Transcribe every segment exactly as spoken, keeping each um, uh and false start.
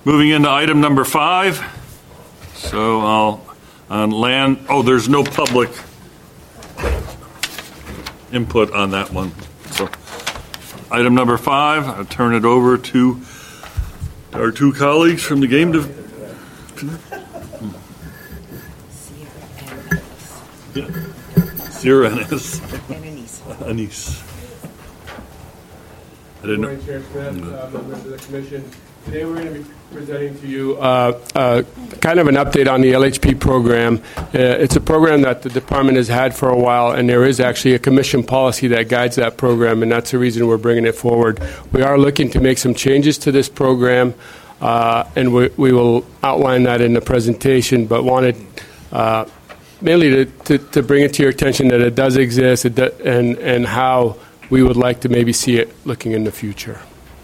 Moving into item number five. So I'll, on land, oh, there's no public input on that one. So item number five, I'll turn it over to our two colleagues from the game division. Sierra Ennis. And Anise. Anise. I Good didn't morning, know. Chair Smith, uh, members of the Commission. Today we're going to be presenting to you uh, uh, kind of an update on the L H P program. Uh, it's a program that the department has had for a while, and there is actually a commission policy that guides that program, and that's the reason we're bringing it forward. We are looking to make some changes to this program, uh, and we, we will outline that in the presentation, but wanted uh, mainly to, to, to bring it to your attention that it does exist it do, and, and how we would like to maybe see it looking in the future.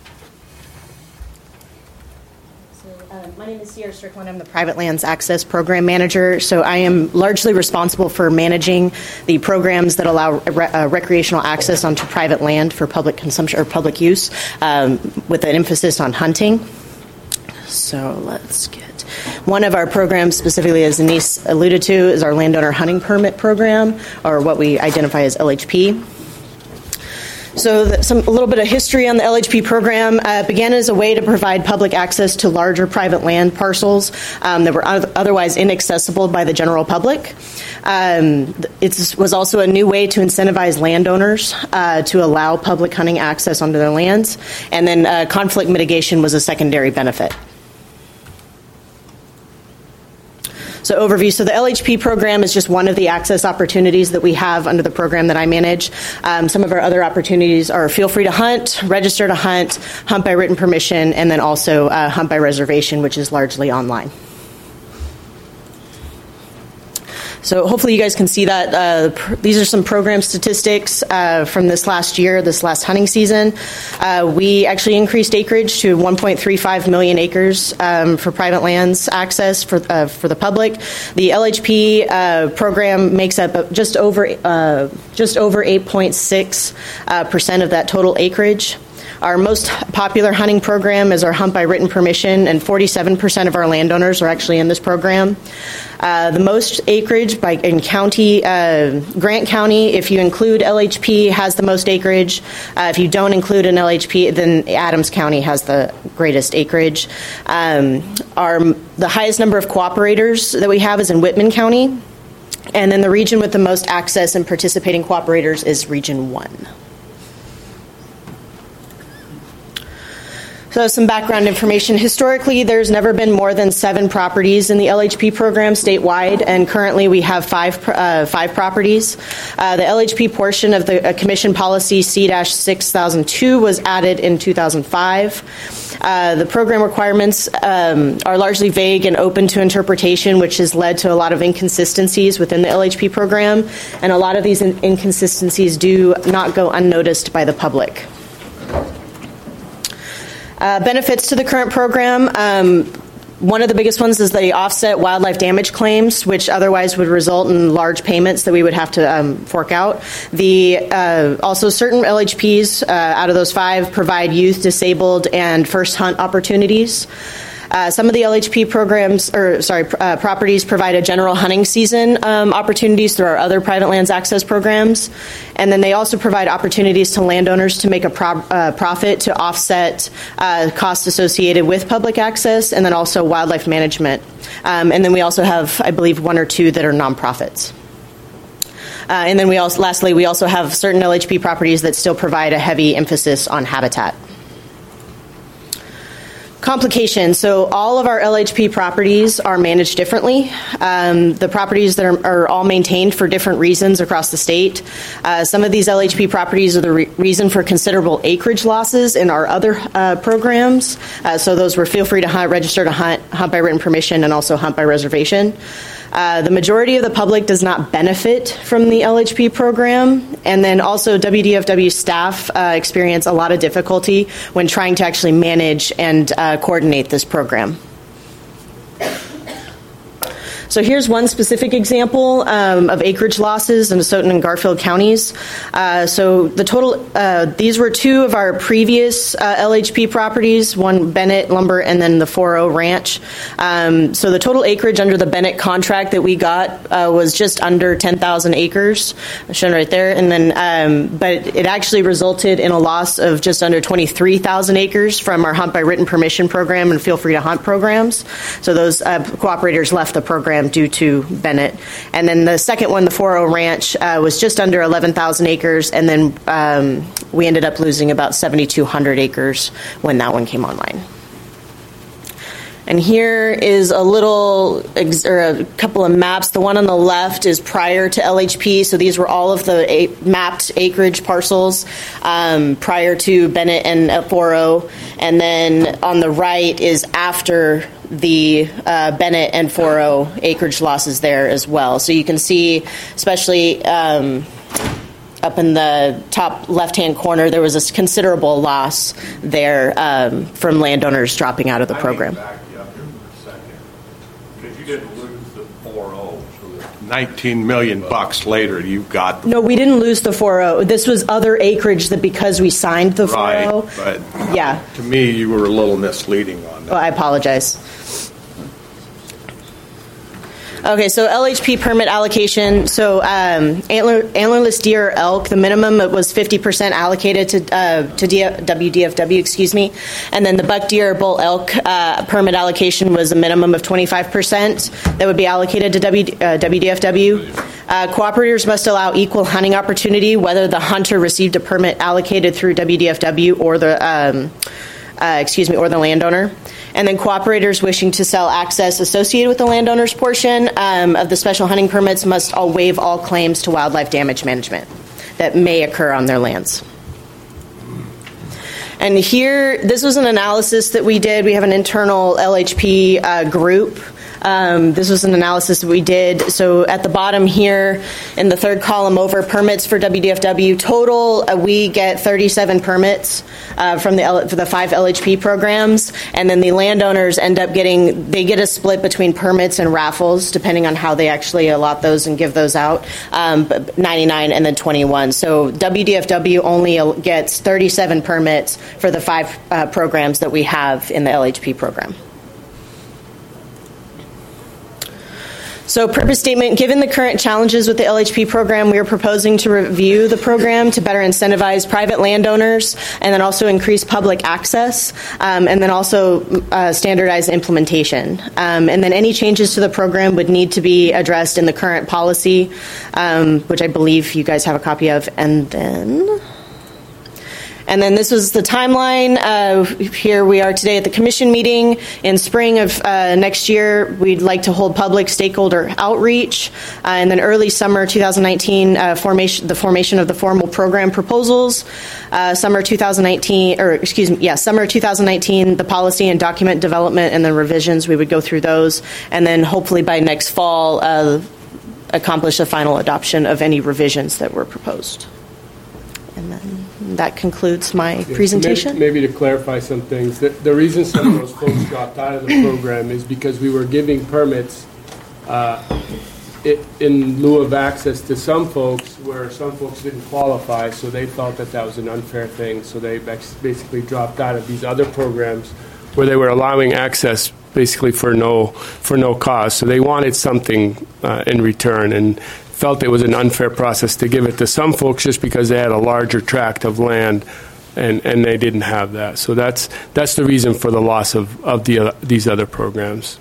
My name is Sierra Strickland. I'm the Private Lands Access Program Manager. So I am largely responsible for managing the programs that allow re- uh, recreational access onto private land for public consumption or public use, um, with an emphasis on hunting. So let's get one of our programs, specifically as Anise alluded to, is our landowner hunting permit program, or what we identify as L H P. So the, some, a little bit of history on the L H P program. Uh, began as a way to provide public access to larger private land parcels um, that were otherwise inaccessible by the general public. Um, it was also a new way to incentivize landowners uh, to allow public hunting access onto their lands. And then uh, conflict mitigation was a secondary benefit. So overview. So the L H P program is just one of the access opportunities that we have under the program that I manage. Um, some of our other opportunities are feel free to hunt, register to hunt, hunt by written permission, and then also uh, hunt by reservation, which is largely online. So hopefully you guys can see that. Uh, pr- these are some program statistics uh, from this last year, this last hunting season. Uh, we actually increased acreage to one point three five million acres um, for private lands access for uh, for the public. The L H P uh, program makes up just over uh, just over eight point six uh, percent of that total acreage. Our most popular hunting program is our hunt by written permission, and forty-seven percent of our landowners are actually in this program. Uh, the most acreage by in county, uh, Grant County, if you include L H P, has the most acreage. Uh, if you don't include an L H P, then Adams County has the greatest acreage. Um, our the highest number of cooperators that we have is in Whitman County, and then the region with the most access and participating cooperators is Region one. So some background information. Historically, there's never been more than seven properties in the L H P program statewide, and currently we have five uh, five properties. Uh, the L H P portion of the uh, Commission Policy C six thousand two was added in two thousand five. Uh, the program requirements um, are largely vague and open to interpretation, which has led to a lot of inconsistencies within the L H P program, and a lot of these in- inconsistencies do not go unnoticed by the public. Uh, benefits to the current program. Um, one of the biggest ones is they offset wildlife damage claims, which otherwise would result in large payments that we would have to um, fork out. The uh, also certain L H Ps uh, out of those five provide youth, disabled, and first hunt opportunities. Uh, some of the L H P programs, or sorry, uh, properties provide a general hunting season um, opportunities through our other private lands access programs, and then they also provide opportunities to landowners to make a pro- uh, profit to offset uh, costs associated with public access, and then also wildlife management. Um, and then we also have, I believe, one or two that are nonprofits. Uh, and then we also, lastly, we also have certain L H P properties that still provide a heavy emphasis on habitat. Complications. So all of our L H P properties are managed differently. Um, the properties that are, are all maintained for different reasons across the state. Uh, some of these L H P properties are the re- reason for considerable acreage losses in our other uh, programs. Uh, so those were feel free to hunt, register to hunt, hunt by written permission, and also hunt by reservation. Uh, the majority of the public does not benefit from the L H P program, and then also W D F W staff uh, experience a lot of difficulty when trying to actually manage and uh, coordinate this program. So here's one specific example um, of acreage losses in Asotin and Garfield counties. Uh, so the total, uh, these were two of our previous uh, L H P properties, one Bennett Lumber and then the four oh Ranch. Um, so the total acreage under the Bennett contract that we got uh, was just under ten thousand acres, shown right there. And then, um, but it actually resulted in a loss of just under twenty-three thousand acres from our Hunt by Written Permission program and Feel Free to Hunt programs. So those uh, cooperators left the program due to Bennett. And then the second one, the four oh Ranch, uh, was just under eleven thousand acres, and then um, we ended up losing about seventy-two hundred acres when that one came online. And here is a little, or a couple of maps. The one on the left is prior to L H P, so these were all of the a- mapped acreage parcels um, prior to Bennett and four oh. And then on the right is after the uh, Bennett and four oh acreage losses there as well. So you can see, especially um, up in the top left-hand corner, there was a considerable loss there um, from landowners dropping out of the program. You didn't lose the four oh, so nineteen million bucks later, you got. No, we didn't lose the four oh. This was other acreage that because we signed the right, four oh. But yeah, to me, you were a little misleading on that. Well, I apologize. Okay, so L H P permit allocation. So um, antler, antlerless deer or elk, the minimum was fifty percent allocated to uh, to D- W D F W, excuse me, and then the buck deer or bull elk uh, permit allocation was a minimum of twenty-five percent that would be allocated to w, uh, W D F W. Uh, cooperators must allow equal hunting opportunity, whether the hunter received a permit allocated through W D F W or the um, uh, excuse me or the landowner. And then cooperators wishing to sell access associated with the landowner's portion um, of the special hunting permits must all waive all claims to wildlife damage management that may occur on their lands. And here, this was an analysis that we did. We have an internal L H P uh, group. Um, this was an analysis that we did. So at the bottom here, in the third column over permits for W D F W, total uh, we get thirty-seven permits uh, from the L- for the five L H P programs, and then the landowners end up getting, they get a split between permits and raffles, depending on how they actually allot those and give those out, um, ninety-nine and then twenty-one. So W D F W only gets thirty-seven permits for the five uh, programs that we have in the L H P program. So purpose statement, given the current challenges with the L H P program, we are proposing to review the program to better incentivize private landowners and then also increase public access um, and then also uh, standardize implementation. Um, and then any changes to the program would need to be addressed in the current policy, um, which I believe you guys have a copy of. And then... And then this was the timeline. Uh, here we are today at the commission meeting. In spring of uh, next year, we'd like to hold public stakeholder outreach. Uh, and then early summer twenty nineteen, uh, formation, the formation of the formal program proposals. Uh, summer twenty nineteen, or excuse me, yeah, summer twenty nineteen, the policy and document development and the revisions. We would go through those. And then hopefully by next fall, uh, accomplish a final adoption of any revisions that were proposed. And then that concludes my yeah, presentation. Maybe, maybe to clarify some things, the, the reason some of those folks dropped out of the program is because we were giving permits uh, it, in lieu of access to some folks where some folks didn't qualify, so they felt that that was an unfair thing, so they basically dropped out of these other programs where they were allowing access basically for no for no cost. So they wanted something uh, in return, and felt it was an unfair process to give it to some folks just because they had a larger tract of land, and, and they didn't have that. So that's that's the reason for the loss of, of the, uh, these other programs.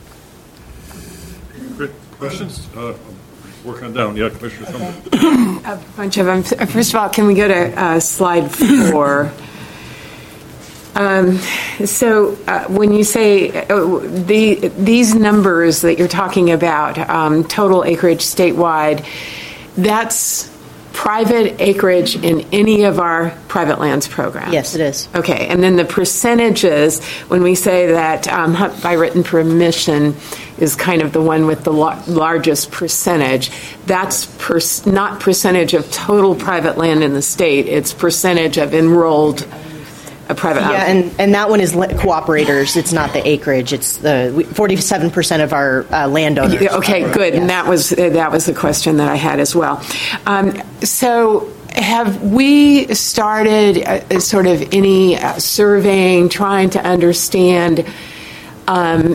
Great. Questions? Uh, working down. Yeah, Commissioner Sumner. A bunch of them. First of all, can we go to uh, slide four? Um, so uh, when you say uh, the these numbers that you're talking about, um, total acreage statewide, that's private acreage in any of our private lands programs? Yes, it is. Okay, and then the percentages, when we say that um, hunt by written permission is kind of the one with the la- largest percentage, that's per- not percentage of total private land in the state, it's percentage of enrolled. a private Yeah, outfit. and, and that one is li- cooperators. It's not the acreage. It's the we- forty-seven percent of our uh, landowners. Yeah, okay, good. And that was uh, that was the question that I had as well. Um, so, have we started uh, sort of any uh, surveying, trying to understand um,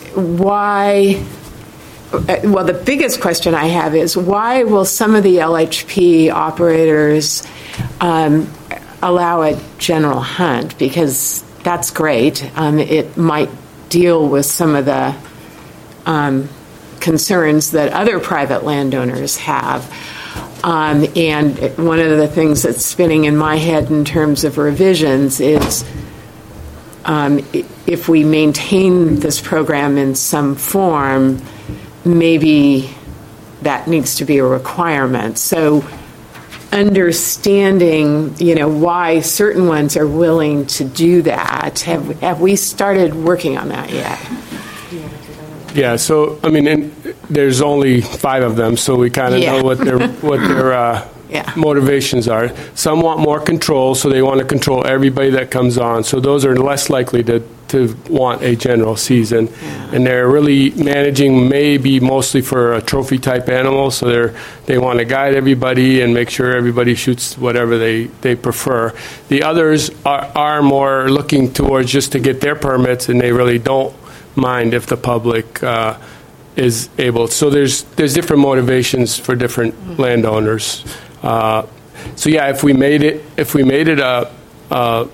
why? Uh, well, the biggest question I have is why will some of the L H P operators um, allow a general hunt? Because that's great. Um, it might deal with some of the um, concerns that other private landowners have. Um, and one of the things that's spinning in my head in terms of revisions is um, if we maintain this program in some form, maybe that needs to be a requirement. So understanding, you know, why certain ones are willing to do that, have, have we started working on that yet? Yeah, so, I mean, and there's only five of them, so we kind of Yeah. know what their, what their uh, Yeah. motivations are. Some want more control, so they want to control everybody that comes on. So those are less likely to, to want a general season. And they're really managing maybe mostly for a trophy-type animal, so they're, they want to guide everybody and make sure everybody shoots whatever they, they prefer. The others are, are more looking towards just to get their permits, and they really don't mind if the public uh, is able. So there's there's different motivations for different landowners. Uh, so yeah, if we made it if we made it a, a,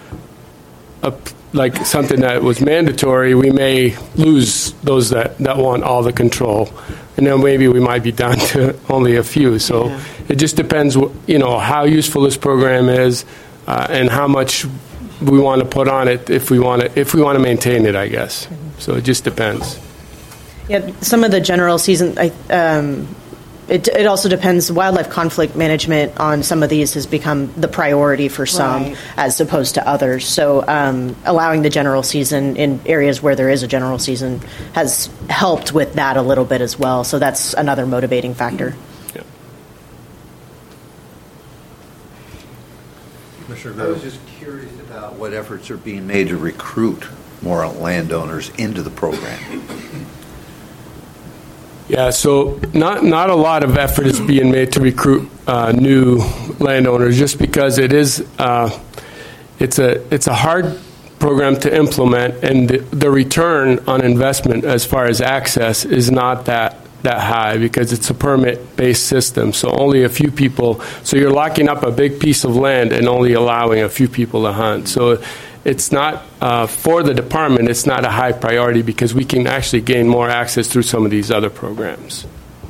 a like something that was mandatory, we may lose those that, that want all the control, and then maybe we might be down to only a few. So Yeah. it just depends, you know, how useful this program is uh, and how much we want to put on it if we want to if we want to maintain it, I guess. So it just depends. Yeah, some of the general season, I, um, it, it also depends. Wildlife conflict management on some of these has become the priority for some Right. as opposed to others. So um, allowing the general season in areas where there is a general season has helped with that a little bit as well. So that's another motivating factor. Yeah. I was just curious about what efforts are being made to recruit more landowners into the program. Yeah, so not not a lot of effort is being made to recruit uh, new landowners, just because it is uh, it's a it's a hard program to implement, and the, the return on investment as far as access is not that that high because it's a permit-based system. So only a few people. So you're locking up a big piece of land and only allowing a few people to hunt. So it's not, uh, for the department, it's not a high priority because we can actually gain more access through some of these other programs.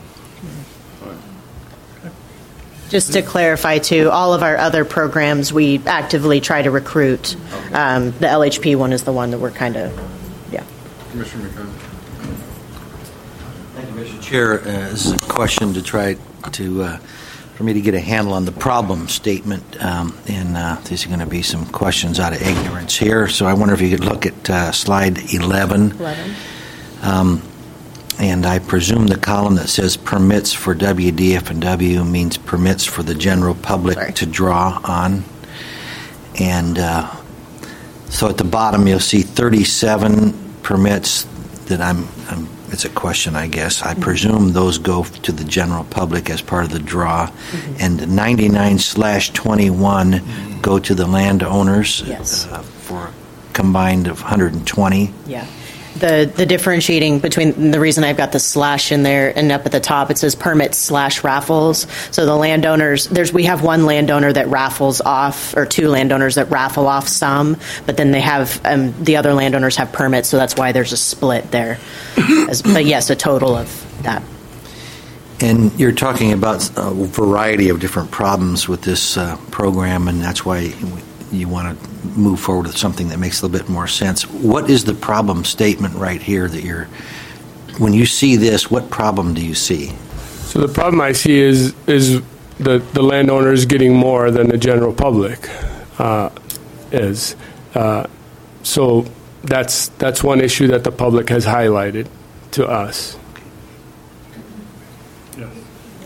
Just to clarify, too, all of our other programs we actively try to recruit. Um, the L H P one is the one that we're kind of, yeah. Commissioner McConnell. Thank you, Mister Chair. Uh, this is a question to try to, uh, for me to get a handle on the problem statement, um, and uh, these are going to be some questions out of ignorance here. So I wonder if you could look at uh, slide eleven. eleven. Um, and I presume the column that says permits for W D F and W means permits for the general public Sorry. to draw on. And uh, so at the bottom you'll see thirty-seven permits that I'm, I'm it's a question, I guess. I presume those go to the general public as part of the draw. Mm-hmm. And ninety-nine slash twenty-one mm-hmm. go to the landowners. Yes. Uh, for a combined of one hundred twenty. Yeah. The the differentiating between the reason I've got the slash in there and up at the top, it says permits slash raffles. So the landowners, there's we have one landowner that raffles off, or two landowners that raffle off some, but then they have um, the other landowners have permits, so that's why there's a split there. As, but yes, a total of that. And you're talking about a variety of different problems with this uh, program, and that's why you want to move forward with something that makes a little bit more sense. What is the problem statement right here that you're, when you see this, what problem do you see? So the problem I see is is the, the landowners getting more than the general public uh, is. Uh, so that's that's one issue that the public has highlighted to us.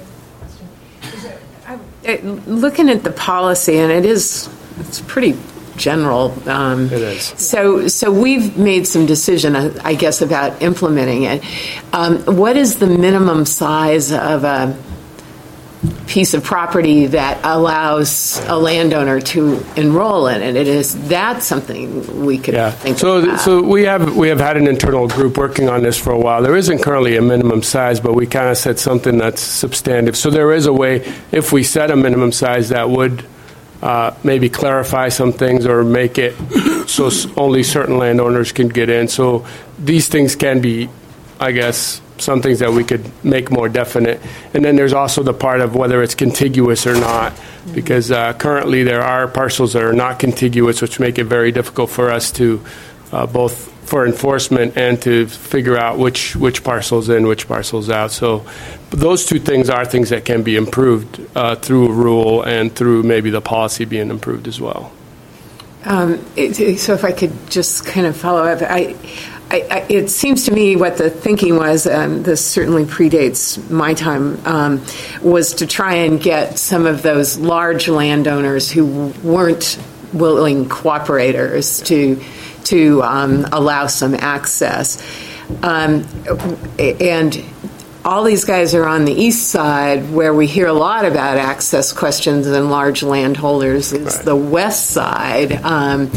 Uh, Looking at the policy, and it is, it's pretty general. Um, It is. So, so we've made some decision, I guess, about implementing it. Um, what is the minimum size of a piece of property that allows a landowner to enroll in it? It is that something we could Yeah. think So, about? so we have we have had an internal group working on this for a while. There isn't currently a minimum size, but we kind of set something that's substantive. So there is a way, if we set a minimum size, that would uh, maybe clarify some things or make it so s- only certain landowners can get in. So these things can be, I guess, some things that we could make more definite. And then there's also the part of whether it's contiguous or not, because uh, currently there are parcels that are not contiguous, which make it very difficult for us to uh, both for enforcement and to figure out which which parcel's in, which parcel's out. So those two things are things that can be improved uh, through a rule and through maybe the policy being improved as well. Um, it, so if I could just kind of follow up, I, I, I, it seems to me what the thinking was, and this certainly predates my time, um, was to try and get some of those large landowners who weren't willing cooperators to to um, allow some access. Um, and all these guys are on the east side, where we hear a lot about access questions and large landholders. Is Right. the west side. Um,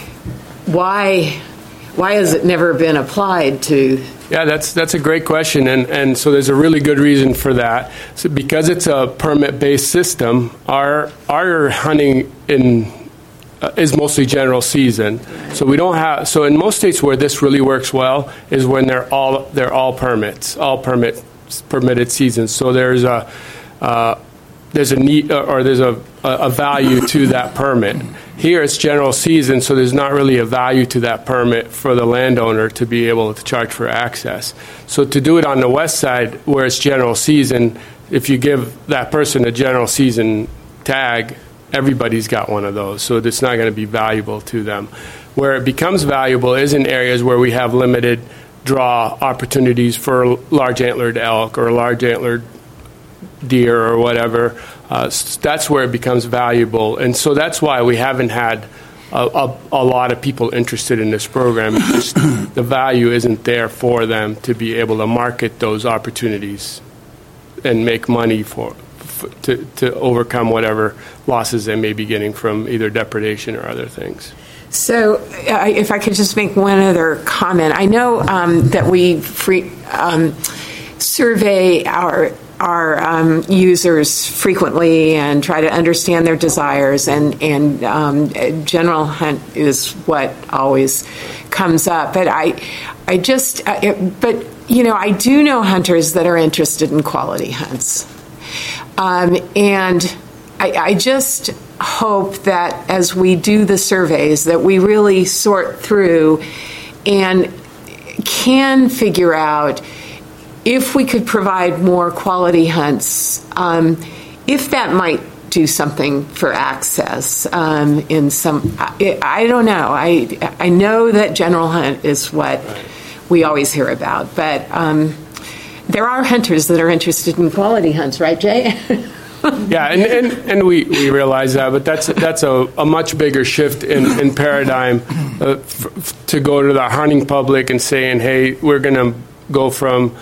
why, why has it never been applied to? Yeah, that's that's a great question, and, and so there's a really good reason for that. So because it's a permit-based system, our our hunting in uh, is mostly general season. So we don't have. So in most states where this really works well is when they're all they're all permits, all permit permitted seasons. So there's a uh, there's a need or there's a a value to that permit. Here it's general season, so there's not really a value to that permit for the landowner to be able to charge for access. So to do it on the west side, where it's general season, if you give that person a general season tag, everybody's got one of those, so it's not going to be valuable to them. Where it becomes valuable is in areas where we have limited draw opportunities for large antlered elk or large antlered deer or whatever. Uh, that's where it becomes valuable, and so that's why we haven't had a, a, a lot of people interested in this program. It's just the value isn't there for them to be able to market those opportunities and make money for, for to, to overcome whatever losses they may be getting from either depredation or other things. So, uh, if I could just make one other comment, I know um, that we free, um, survey our our um, users frequently and try to understand their desires, and and um, general hunt is what always comes up. But I, I just, uh, it, but you know, I do know hunters that are interested in quality hunts, um, and I, I just hope that as we do the surveys, that we really sort through and can figure out if we could provide more quality hunts, um, if that might do something for access um, in some, I, I don't know. I, I know that general hunt is what we always hear about, but um, there are hunters that are interested in quality hunts, right, Jay? Yeah, and, and, and we, we realize that, but that's that's a, a much bigger shift in, in paradigm uh, f- to go to the hunting public and saying, hey, we're going to go from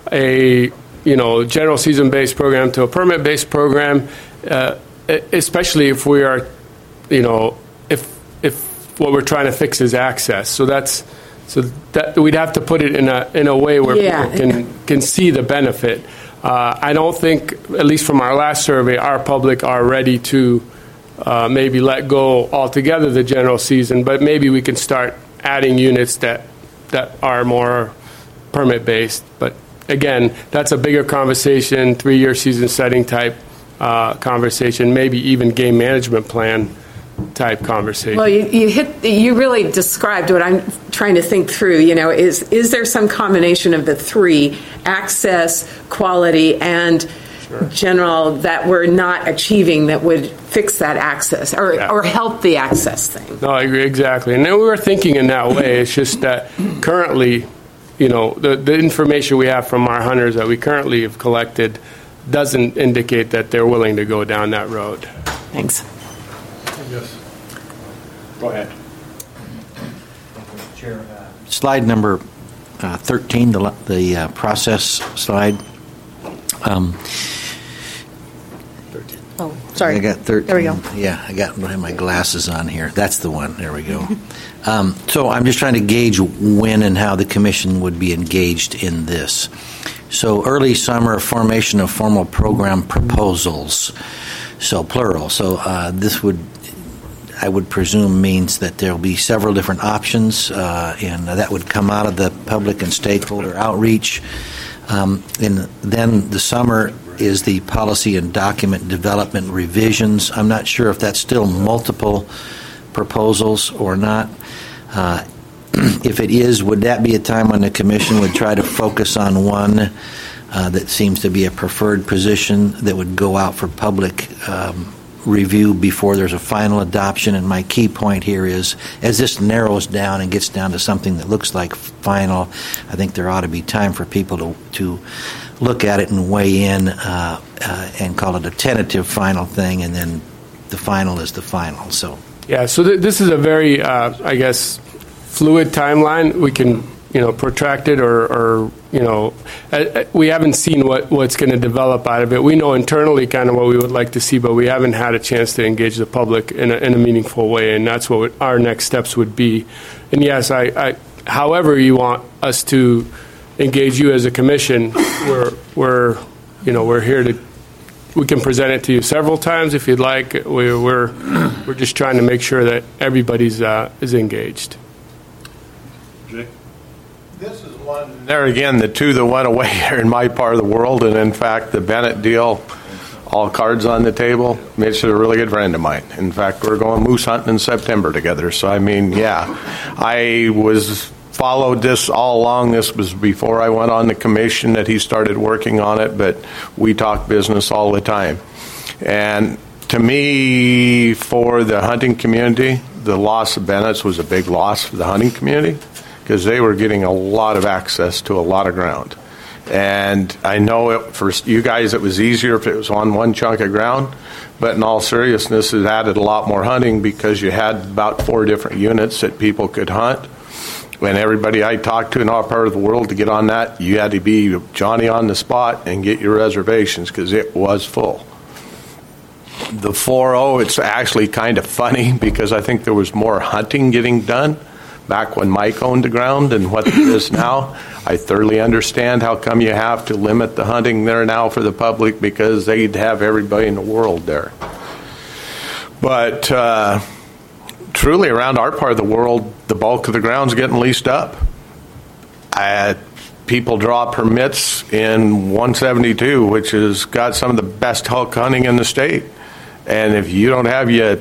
a you know general season based program to a permit based program, uh, especially if we are, you know, if if what we're trying to fix is access. So that's so that we'd have to put it in a in a way where Yeah. people can can see the benefit. Uh, I don't think, at least from our last survey, our public are ready to uh, maybe let go altogether the general season, but maybe we can start adding units that that are more permit based. But again, that's a bigger conversation, three-year season setting type uh, conversation, maybe even game management plan type conversation. Well, you, you hit. You really described what I'm trying to think through. You know, is is there some combination of the three: access, quality, and Sure. general that we're not achieving that would fix that access or Yeah. or help the access thing? No, I agree exactly. And then we were thinking in that way. It's just that currently, you know, the, the information we have from our hunters that we currently have collected doesn't indicate that they're willing to go down that road. Thanks. Yes. Go ahead. Slide number uh, thirteen, the, the uh, process slide. Um, Oh, sorry. I got thirteen. There we go. Yeah, I got I have my glasses on here. That's the one. There we go. um, so I'm just trying to gauge when and how the commission would be engaged in this. So early summer, formation of formal program proposals. So plural. So uh, this would, I would presume, means that there will be several different options, uh, and that would come out of the public and stakeholder outreach. Um, and then the summer is the policy and document development revisions. I'm not sure if that's still multiple proposals or not. Uh, if it is, would that be a time when the commission would try to focus on one uh, that seems to be a preferred position that would go out for public um, review before there's a final adoption? And my key point here is, as this narrows down and gets down to something that looks like final, I think there ought to be time for people to, to look at it and weigh in uh, uh, and call it a tentative final thing, and then the final is the final. So, Yeah, so th- this is a very, uh, I guess, fluid timeline. We can, you know, protract it or, or you know, uh, we haven't seen what, what's going to develop out of it. We know internally kind of what we would like to see, but we haven't had a chance to engage the public in a, in a meaningful way, and that's what our next steps would be. And yes, I, I however you want us to engage you as a commission, we're, we're, you know, we're here to, we can present it to you several times if you'd like. We, we're, we're just trying to make sure that everybody's uh, is engaged. Jay? This is one, there again, the two that went away here in my part of the world, and in fact, the Bennett deal, all cards on the table. Mitch is a really good friend of mine. In fact, we're going moose hunting in September together. So, I mean, yeah, I was followed this all along. This was before I went on the commission that he started working on it, but we talk business all the time. And to me, for the hunting community, the loss of Bennett's was a big loss for the hunting community because they were getting a lot of access to a lot of ground. And I know it, for you guys it was easier if it was on one chunk of ground, but in all seriousness, it added a lot more hunting because you had about four different units that people could hunt. When everybody I talked to in our part of the world to get on that, you had to be Johnny on the spot and get your reservations because it was full. The four oh, it's actually kind of funny because I think there was more hunting getting done back when Mike owned the ground than what there is now. I thoroughly understand how come you have to limit the hunting there now for the public because they'd have everybody in the world there. But uh, truly around our part of the world, the bulk of the ground's getting leased up. I, people draw permits in one seventy-two, which has got some of the best elk hunting in the state. And if you don't have your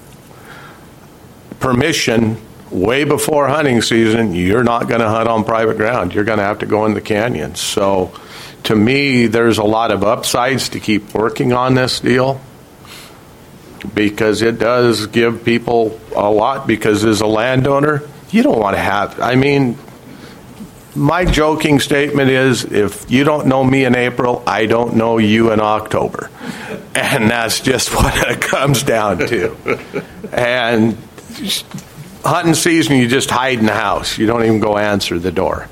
permission way before hunting season, you're not going to hunt on private ground. You're going to have to go in the canyons. So to me, there's a lot of upsides to keep working on this deal because it does give people a lot, because as a landowner, you don't want to have, I mean, my joking statement is, if you don't know me in April, I don't know you in October. And that's just what it comes down to. And hunting season, you just hide in the house. You don't even go answer the door.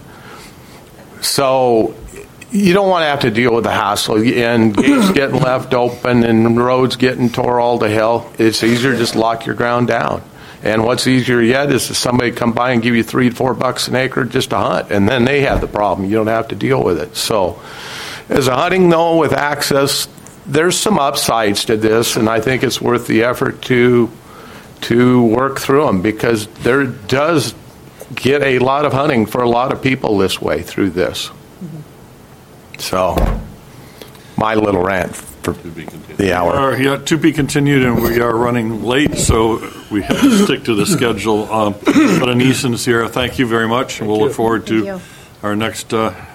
So you don't want to have to deal with the hassle and gates getting left open and roads getting tore all to hell. It's easier to just lock your ground down. And what's easier yet is if somebody come by and give you three to four bucks an acre just to hunt, and then they have the problem. You don't have to deal with it. So as a hunting, though, with access, there's some upsides to this, and I think it's worth the effort to to work through them, because there does get a lot of hunting for a lot of people this way through this. Mm-hmm. So my little rant for the hour. Are, yeah, to be continued, and we are running late, so we have to stick to the schedule. Um, but Anise and Sierra, thank you very much, and we'll look forward to our next uh,